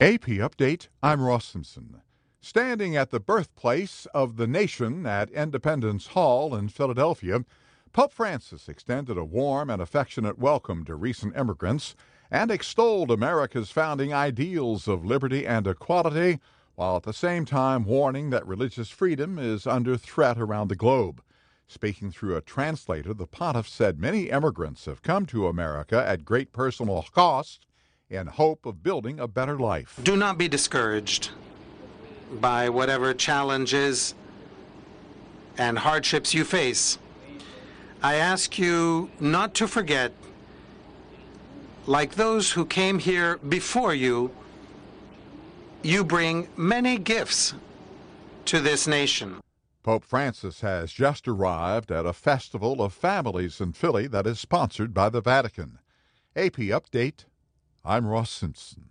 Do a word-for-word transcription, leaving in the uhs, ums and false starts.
A P Update, I'm Ross Simpson. Standing at the birthplace of the nation at Independence Hall in Philadelphia, Pope Francis extended a warm and affectionate welcome to recent immigrants and extolled America's founding ideals of liberty and equality, while at the same time warning that religious freedom is under threat around the globe. Speaking through a translator, the pontiff said many immigrants have come to America at great personal cost in hope of building a better life. Do not be discouraged by whatever challenges and hardships you face. I ask you not to forget, like those who came here before you, you bring many gifts to this nation. Pope Francis has just arrived at a festival of families in Philly that is sponsored by the Vatican. A P Update, I'm Ross Simpson.